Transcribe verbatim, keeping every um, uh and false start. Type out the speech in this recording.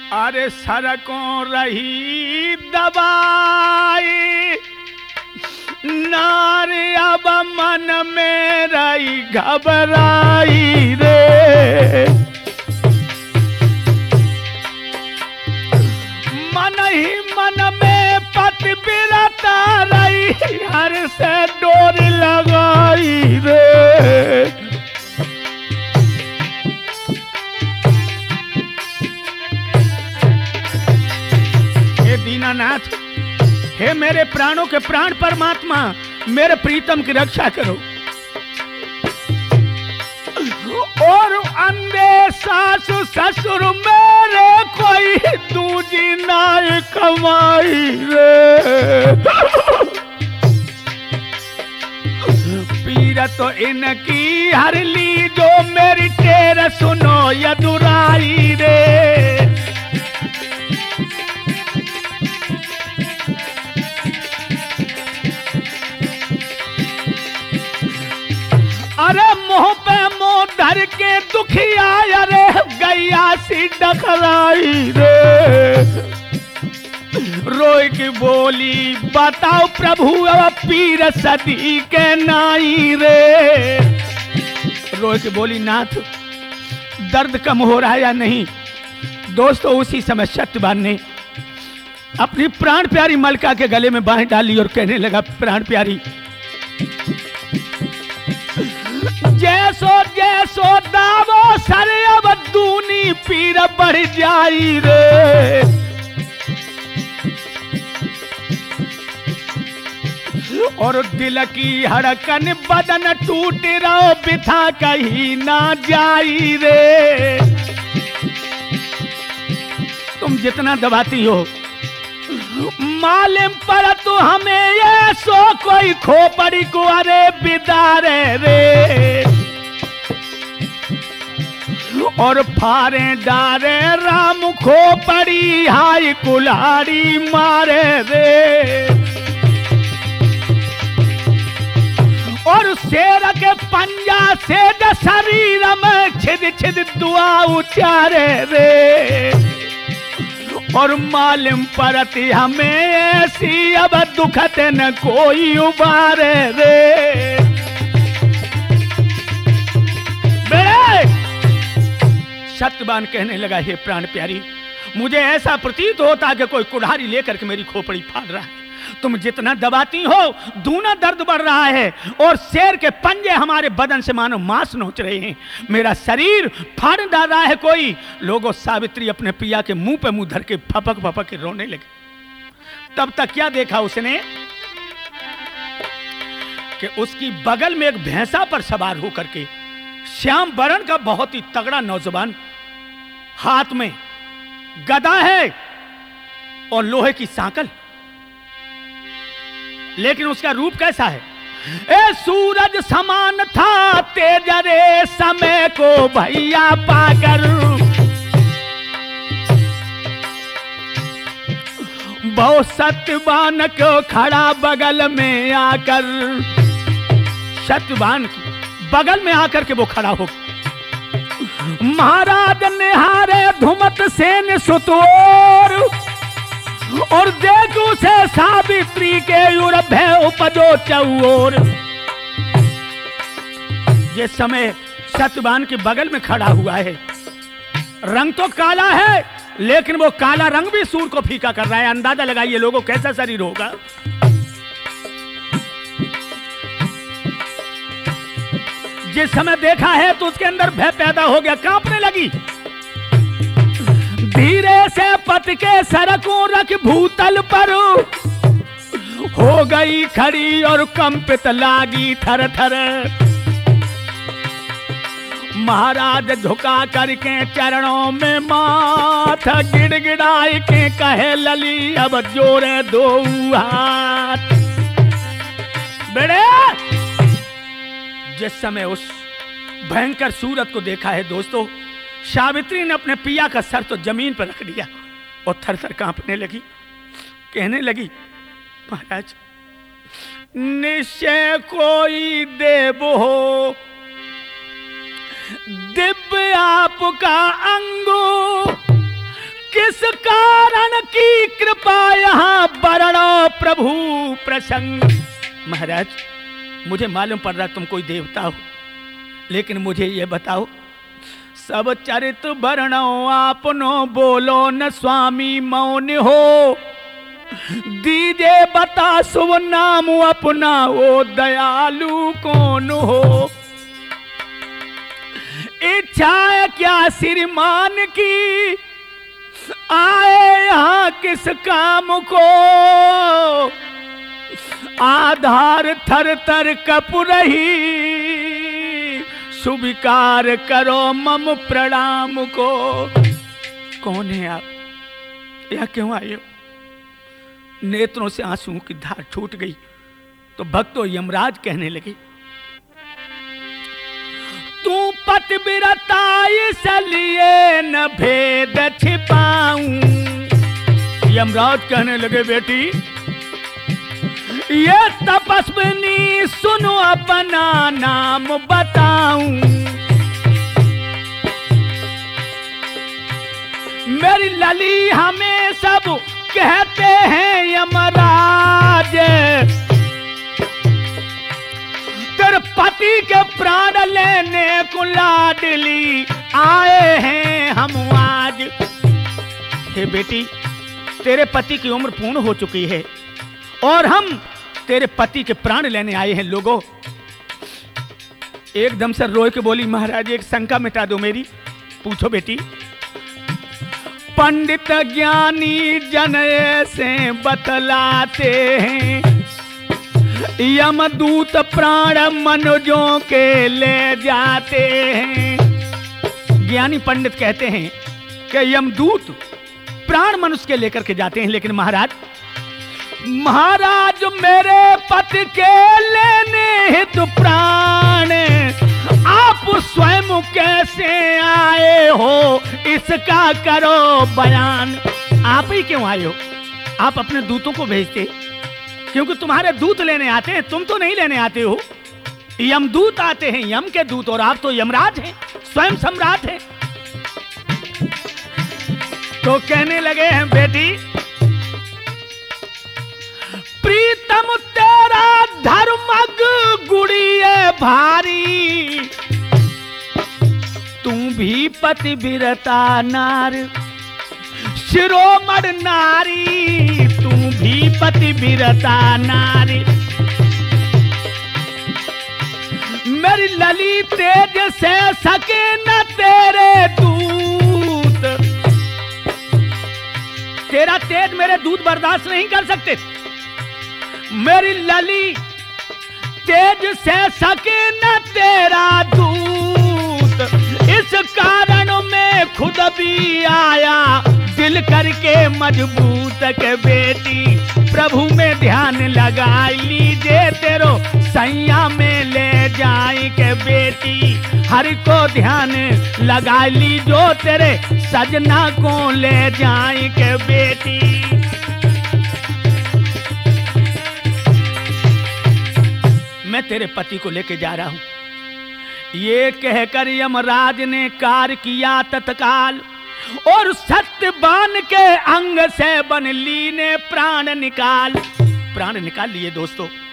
अरे सड़कों रही दबाई, नारी अब मन में रही घबराई रे। मन ही मन में पति बिरता रही, हर से डोरी लगाई रे। हे दीनानाथ, हे मेरे प्राणों के प्राण परमात्मा, मेरे प्रीतम की रक्षा करो। और अंधे सासु ससुर मेरे कोई दूजी नाय कमाई रे। पीर तो इनकी हर ली, जो मेरी टेर सुनो यदुराई रे। अरे मुंह पे मुंह धर के दुखिया, अरे गैया सी डखराई रे। रोई की बोली बताओ प्रभु, अब पीर सदी के नाई रे। रोई की बोली नाथ, दर्द कम हो रहा है या नहीं? दोस्तों, उसी समय सत्यवान ने अपनी प्राण प्यारी मलका के गले में बाहें डाली और कहने लगा, प्राण प्यारी, जैसो जैसो दावो सर अब दूनी पीर बढ़ जाई रे। और दिल की हड़कन बदन टूट रहो, बिथा कहीं ना जाई रे। तुम जितना दबाती हो मालूम पर तू हमें ये सो कोई खोपड़ी को अरे बिदारे रे। और फारे डारे राम खोपड़ी, हाय कुल्हाड़ी मारे रे। और शेर के पंजा से शरीर में छिद छिद दुआ उचारे रे। और मालूम परती हमें ऐसी अब दुखत न कोई उबारे रे। सत्यवान कहने लगा, हे प्राण प्यारी, मुझे ऐसा प्रतीत होता कि कोई कुल्हाड़ी लेकर के मेरी खोपड़ी फाड़ रहा है। तुम जितना दबाती हो दूना दर्द बढ़ रहा है, और शेर के पंजे हमारे बदन से मानो मांस नोच रहे हैं। मेरा शरीर फाड़ डाल रहा है कोई। लोगों, सावित्री अपने पिया के मुंह पे मुंह धर के फपक फपक के रोने लगे। तब तक क्या देखा उसने कि उसकी बगल में एक भैंसा पर सवार होकर के श्याम वर्ण का बहुत ही तगड़ा नौजवान, हाथ में गदा है और लोहे की सांकल, लेकिन उसका रूप कैसा है? ए सूरज समान था तेज रे समय को भैया पाकर। बहुत सत्यवान को खड़ा बगल में आकर, सत्यवान बगल में आकर के वो खड़ा हो। महाराज निहारे धुमत सेन सुतोर, और देखू से सावित्री के युरभे उपजो चौर। जिस समय सत्यवान के बगल में खड़ा हुआ है, रंग तो काला है, लेकिन वो काला रंग भी सूर को फीका कर रहा है। अंदाजा लगाइए लोगों, कैसा शरीर होगा। जिस समय देखा है तो उसके अंदर भय पैदा हो गया, कांपने लगी। धीरे से पत के सरकों रख भूतल पर, हो गई खड़ी और कंपित लागी थर थर। महाराज झुका करके चरणों में माथा गिड़गिड़ाई के कहे, लली अब जोरे दो हाथ। बेड़े, जिस समय उस भयंकर सूरत को देखा है दोस्तों, सावित्री ने अपने पिया का सर तो जमीन पर रख दिया और थर थर कांपने लगी। कहने लगी, महाराज निश्चय कोई देव हो, दिव्य आपका अंगो, किस कारण की कृपा यहाँ बरणो प्रभु प्रसंग। महाराज, मुझे मालूम पड़ रहा तुम कोई देवता हो, लेकिन मुझे ये बताओ, सब चरित वर्णो आपनो, बोलो न स्वामी मौन हो। दीजे बता शुभ नाम अपना, ओ दयालु कौन हो। इच्छा है क्या श्रीमान की, आए यहाँ किस काम को। आधार थर थर कप रही, स्वीकार करो मम प्रणाम को। कौन है आप, यहाँ क्यों आए हो। नेत्रों से आंसुओं की धार छूट गई तो भक्तों यमराज कहने लगे, तू पतिव्रता इसलिए न भेद छिपाऊं। यमराज कहने लगे, बेटी ये तपस्विनी सुनो अपना नाम बताऊं। मेरी लली हमें सब कहते हैं यमराज, तेरे पति के प्राण लेने को लाडली आए हैं हम आज। हे बेटी, तेरे पति की उम्र पूर्ण हो चुकी है और हम तेरे पति के प्राण लेने आए हैं। लोगों, एकदम से रोए के बोली, महाराज एक शंका मिटा दो मेरी। पूछो बेटी। पंडित ज्ञानी जन ऐसे बतलाते हैं, यमदूत प्राण मनुजों के ले जाते हैं। ज्ञानी पंडित कहते हैं कि यमदूत प्राण मनुष्य के लेकर के जाते हैं, लेकिन महाराज महाराज मेरे पति के लेने हेतु प्राण आप स्वयं कैसे आए हो, इसका करो बयान। आप ही क्यों आए हो, आप अपने दूतों को भेजते, क्योंकि तुम्हारे दूत लेने आते हैं, तुम तो नहीं लेने आते हो। यमदूत आते हैं, यम के दूत, और आप तो यमराज हैं, स्वयं सम्राट हैं। तो कहने लगे हैं, बेटी प्रीतम तेरा धर्मग गुड़िए भारी, तू भी पतिव्रता नार शिरोमणि नारी, तू भी पतिव्रता नारी। मेरी लली तेज से सके न तेरे दूत, तेरा तेज मेरे दूत बर्दाश्त नहीं कर सकते। मेरी लली तेज से सके न तेरा दूत, इस कारण में खुद भी आया दिल करके मजबूत के बेटी। प्रभु में ध्यान लगा लीजिए तेरो सैया में ले जाए के बेटी। हरि को ध्यान लगा लीजो तेरे सजना को ले जाए के बेटी। मैं तेरे पति को लेके जा रहा हूं। ये कहकर यमराज ने कार्य किया तत्काल, और सत्यवान के अंग से बनली ने प्राण निकाल प्राण निकाल लिए। दोस्तों,